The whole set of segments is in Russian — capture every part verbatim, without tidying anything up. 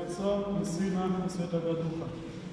Отца и Сына и Святого Духа.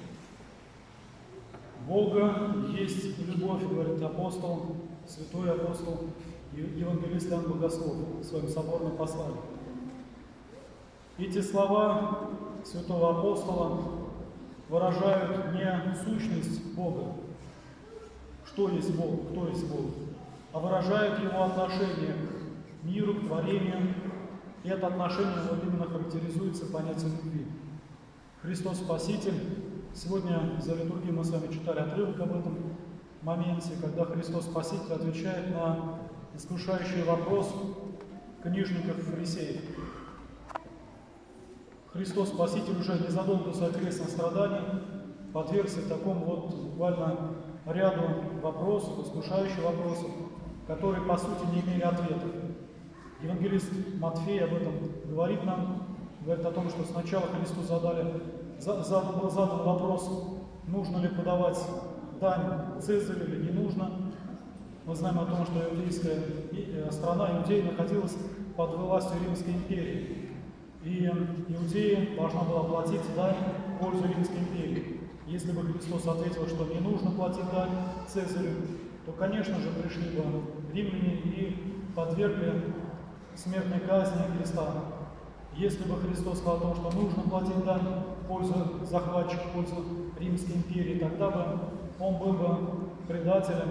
Бога есть любовь, говорит апостол, святой апостол, евангелист Иоанн Богослов в своем соборном послании. Эти слова святого апостола выражают не сущность Бога, что есть Бог, кто есть Бог, а выражают его отношение к миру, к творению. И это отношение вот именно характеризуется понятием любви. Христос Спаситель. Сегодня за литургией мы с вами читали отрывок об этом моменте, когда Христос Спаситель отвечает на искушающий вопрос книжников и фарисеев. Христос Спаситель уже незадолго до своих крестных страданий подвергся такому вот буквально ряду вопросов, искушающих вопросов, которые по сути не имели ответов. Евангелист Матфей об этом говорит нам, говорит о том, что сначала Христу задали, за, за, был задан вопрос, нужно ли подавать дань Цезарю или не нужно. Мы знаем о том, что иудейская страна, Иудея, находилась под властью Римской империи. И Иудея должна была платить дань в пользу Римской империи. Если бы Христос ответил, что не нужно платить дань Цезарю, то, конечно же, пришли бы римляне и подвергли смертной казни Христа. Если бы Христос сказал о том, что нужно платить дань в пользу захватчика, в пользу Римской империи, тогда бы он был бы предателем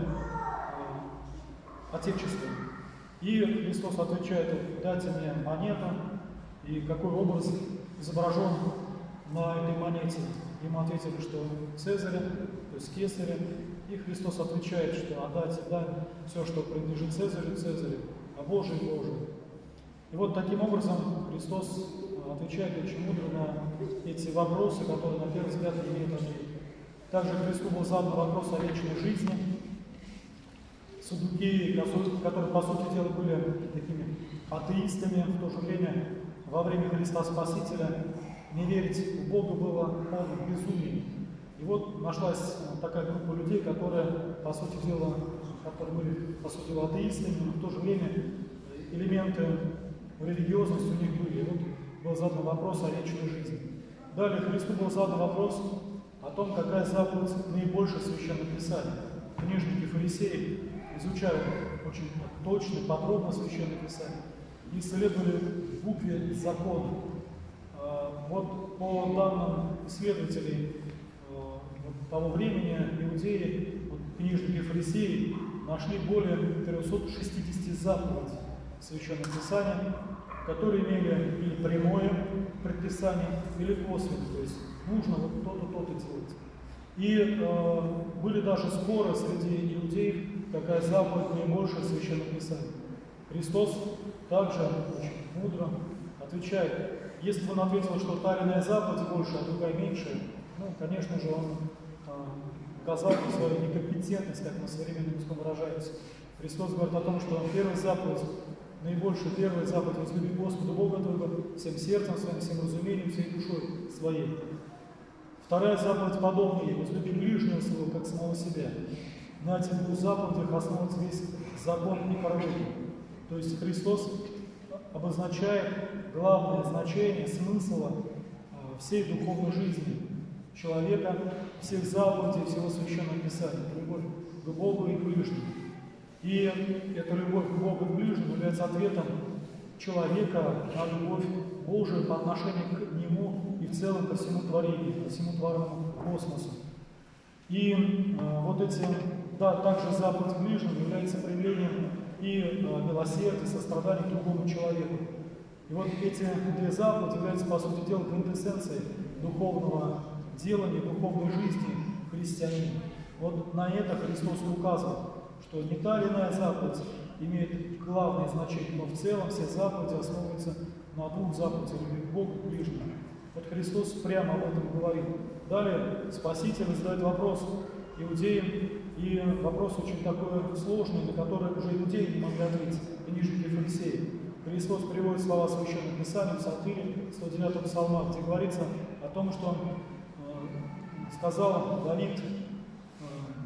э, Отечества. И Христос отвечает: дайте мне монету, и какой образ изображен на этой монете. Ему ответили, что Цезаря, то есть Кесаря. И Христос отвечает, что отдайте дань все, что принадлежит Цезарю, Цезарю, а Божие Божие. И вот таким образом Христос отвечает очень мудро на эти вопросы, которые на первый взгляд не имеют ответа. Также Христу был задан вопрос о вечной жизни. Саддукеи, которые, по сути дела, были такими атеистами, в то же время во время Христа Спасителя не верить в Бога было полным безумием. И вот нашлась такая группа людей, которые, по сути дела, которые были, по сути дела, атеистами, но в то же время элементы религиозности у них были. И вот был задан вопрос о вечной жизни. Далее Христу был задан вопрос о том, какая заповедь наибольше в Священном Писании. Книжники и фарисеи изучали очень точно, подробно Священное Писание и исследовали в букве закона. Вот по данным исследователей того времени, иудеи, вот, книжники и фарисеи нашли более трёхсот шестидесяти заповедей в Священном Писании, которые имели или прямое предписание, или косвенное, то есть нужно вот то-то, то-то делать. И э, были даже споры среди иудеев, какая заповедь наибольшая в Священном Писании. Христос также очень мудро отвечает: если бы он ответил, что та или иная заповедь больше, а другая меньшая, ну, конечно же, он э, указал на свою некомпетентность, как на современном языком выражается. Христос говорит о том, что первая заповедь, наибольшая первая заповедь: возлюби Господа Бога твоего всем сердцем своим, всем разумением, всей душой своей. Вторая заповедь подобна ей: возлюби ближнего своего, как самого себя. На этих двух заповедях основывается весь закон и пророки. То есть Христос обозначает главное значение, смысла всей духовной жизни человека, всех заповедей, всего Священного Писания. Любовь к Богу и к ближнему. И эта любовь к Богу и к ближнему является ответом человека на любовь Божию по отношению к Нему и в целом ко всему творению, ко всему творенному космосу. И э, вот эти, да, также заповедь ближнему является проявлением и э, милосердия, сострадания к другому человеку. И вот эти две заповеди являются, по сути дела, квинтэссенцией духовного делания, духовной жизни христианина. Вот на это Христос указывает, что не та или иная заповедь имеет главное значение, но в целом все заповеди основываются на двух заповедях: любви к Богу и к ближнему. Вот Христос прямо об этом говорит. Далее Спаситель задает вопрос иудеям, и вопрос очень такой сложный, на который уже иудеи не могли ответить, книжники и фарисеи. Христос приводит слова Священного Писания в Псалтире, сто девятом псалма, где говорится о том, что э, сказал Давид э,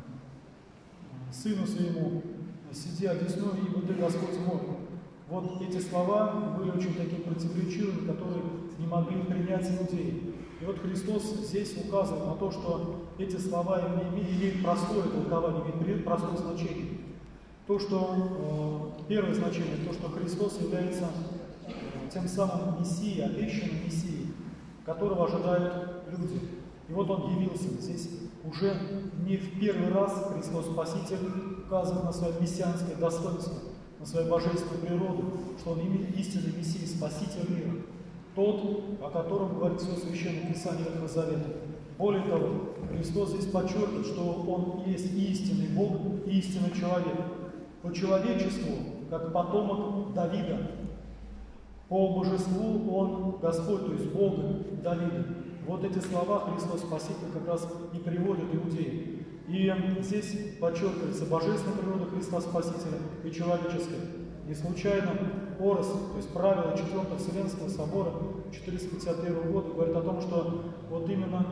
сыну своему: сиди одесную, ибо ты Господь мой. Вот эти слова были очень такими противоречивыми, которые не могли принять принять иудеи. И вот Христос здесь указывает на то, что эти слова имеют простое толкование, имеют простое значение. То, что э, первое значение, то, что Христос является э, тем самым Мессией, обещанным Мессией, которого ожидают люди. И вот Он явился. Здесь уже не в первый раз Христос Спаситель указывает на свое мессианское достоинство, на свою божественную природу, что Он истинный Мессия, Спаситель мира. Тот, о котором говорит все Священное Писание Ветхого Завета. Более того, Христос здесь подчеркивает, что Он есть истинный Бог и истинный человек. По человечеству, как потомок Давида. По божеству Он Господь, то есть Бог Давида. Вот эти слова Христос Спаситель как раз и приводит иудеи. И здесь подчеркивается божественная природа Христа Спасителя и человеческая. Не случайно Орос, то есть правило четвёртого Вселенского собора четыреста пятьдесят первого года говорит о том, что вот именно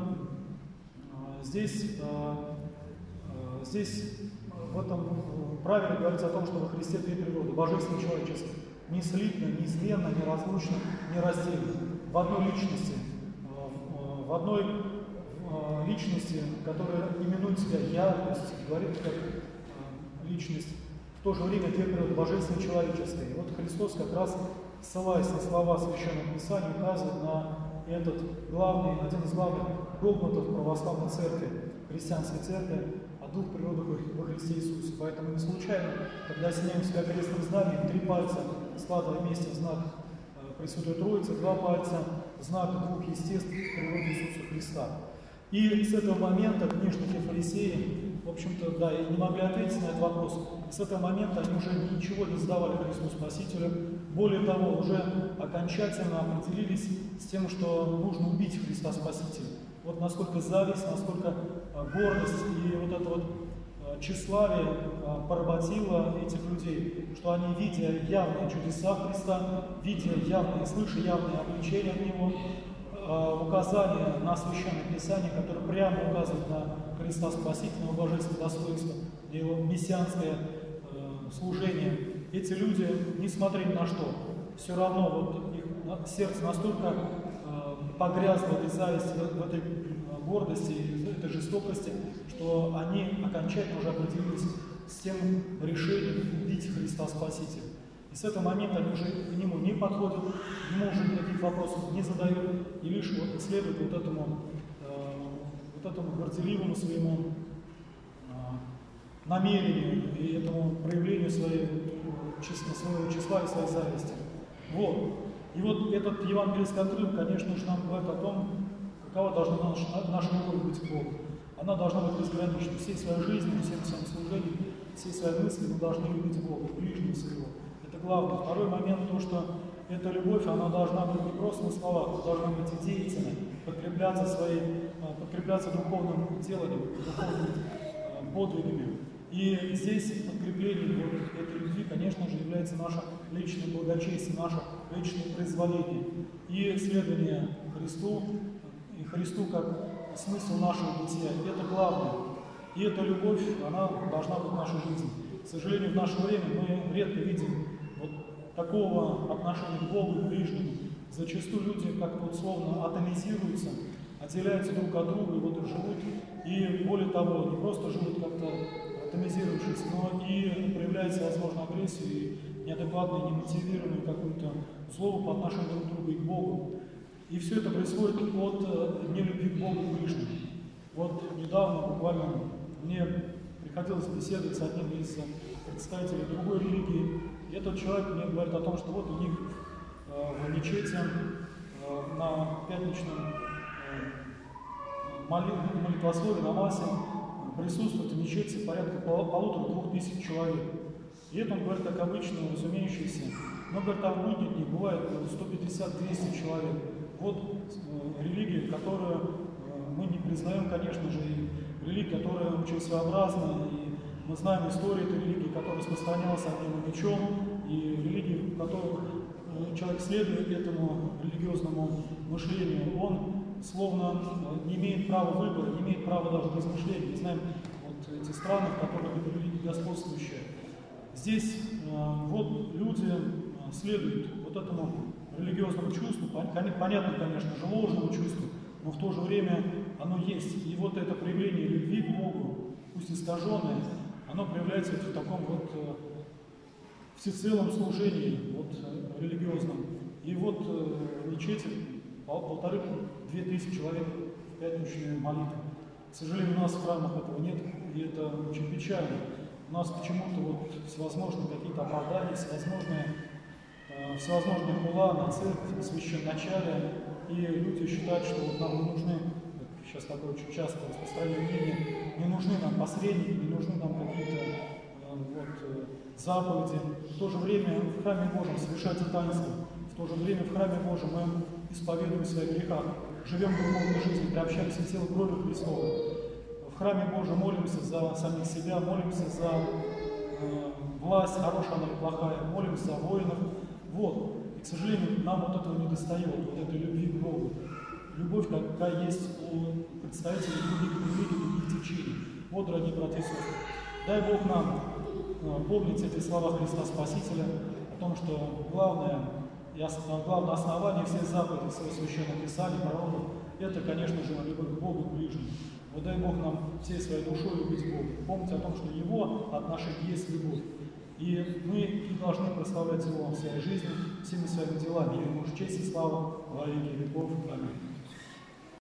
э, здесь, э, э, здесь в этом правиле говорится о том, что во Христе две природы, божественная и человеческая, не слитно, неизменно, неразлучно, нераздельно, в одной личности, э, в одной э, личности, которая именует себя «я», то есть говорит как э, личность, в то же время две природы, божественной и человеческой. И вот Христос как раз, ссылаясь на слова Священного Писания, указывает на этот главный, один из главных догматов православной церкви, христианской церкви, о двух природах во Христе Иисусе. Поэтому не случайно, когда осеняем себя крестным знаменем, три пальца складывая вместе в знак Пресвятой Троицы, два пальца в знак двух естеств природы Иисуса Христа. И с этого момента книжники фарисеи, в общем-то, да, и не могли ответить на этот вопрос. С этого момента они уже ничего не задавали Христу Спасителю. Более того, уже окончательно определились с тем, что нужно убить Христа Спасителя. Вот насколько зависть, насколько гордость и вот это вот тщеславие поработило этих людей, что они, видя явные чудеса Христа, видя явные, слыша явные обличения от Него, указания на Священное Писание, которое прямо указывает на Христа Спасительного, божественного достоинства, Его мессианское э, служение. Эти люди, несмотря ни на что, все равно вот их сердце настолько э, погрязло в этой зависти, в этой гордости, в этой жестокости, что они окончательно уже определились с тем решением убить Христа Спасителя. И с этого момента они уже к нему не подходят, ему уже никаких вопросов не задают, и лишь вот следуют вот этому, э, вот этому горделивому своему э, намерению и этому проявлению своей, числа, своего числа и своей зависти. Вот. И вот этот евангельский отрывок, конечно же, нам говорит о том, какова должна наша, наша любовь быть к Богу. Она должна быть безгранична. Всей своей жизнью, всем своим служением, всей своей мыслью мы должны любить Бога, ближнего своего. Это главное. Второй момент, то, что эта любовь, она должна быть не просто на словах, она должна быть и деятельной, подкрепляться своей, подкрепляться духовным деланием, духовными подвигами. И здесь подкреплением вот этой любви, конечно же, является наше личное благочестие, наше личное произволение и следование Христу, и Христу как смысл нашего бытия. Это главное. И эта любовь, она должна быть в нашей жизни. К сожалению, в наше время мы редко видим вот такого отношения к Богу и к ближнему. Зачастую люди как-то вот словно атомизируются, отделяются друг от друга и вот и живут. И более того, не просто живут как-то атомизировавшись, но и проявляется, возможно, агрессию и неадекватную, немотивированную какую-то злобу по отношению друг к другу и к Богу. И все это происходит от нелюбви к Богу и к ближнему. Вот недавно буквально мне приходилось беседовать с одним из представителей другой религии, и этот человек мне говорит о том, что вот у них э, в мечети э, на пятничном э, молитвословии, на массе присутствует в мечети порядка полутора-двух тысяч человек. И это он говорит, как обычно, разумеющийся. Но, говорит, там будет не бывает сто пятьдесят-двести человек. Вот э, религия, которую э, мы не признаем, конечно же, и религия, которая очень своеобразна, и мы знаем историю этой религии, которая распространялась одним мечом, и религии, в которой э, человек следует этому религиозному мышлению, он словно э, не имеет права выбора, не имеет права даже размышления. Мы знаем вот эти страны, в которых эта религия господствующая. Здесь э, вот люди следуют вот этому религиозному чувству, понятно, конечно же, ложному чувству, но в то же время оно есть. И вот это проявление любви к Богу, пусть искаженное, оно проявляется в таком вот всецелом служении вот, религиозном. И вот в мечети полторы-две тысячи человек в пятничную молитву. К сожалению, у нас в храмах этого нет, и это очень печально. У нас почему-то вот всевозможные какие-то оправдания, всевозможные, э, всевозможные хула на церковь, на священначалие, и люди считают, что вот нам не нужны, сейчас такое очень часто распространенное мнение, не нужны нам посредники, не нужны нам какие-то э, вот, э, заповеди. В то же время в храме Божьем совершается таинство, в то же время в храме Божьем мы исповедуем свои греха, живем духовной жизнью, приобщаемся к телу крови Христовой. В храме Божьем молимся за самих себя, молимся за э, власть, хорошая она или плохая, молимся за воинов. Вот. И, к сожалению, нам вот этого не достает, вот этой любви к Богу. Любовь, какая есть у представителей других религий, других течений. Вот, дорогие братья и сестры, дай Бог нам э, помнить эти слова Христа Спасителя о том, что главное, и основ, главное основание всех заповедей своего священного Писания, пророков, это, конечно же, любовь к Богу и к ближнему. Вот дай Бог нам всей своей душой любить Бога. Помните о том, что Его отношение есть любовь. И мы и должны прославлять Его в своей жизни, всеми своими делами. И Ему честь и слава во веки веков. Аминь.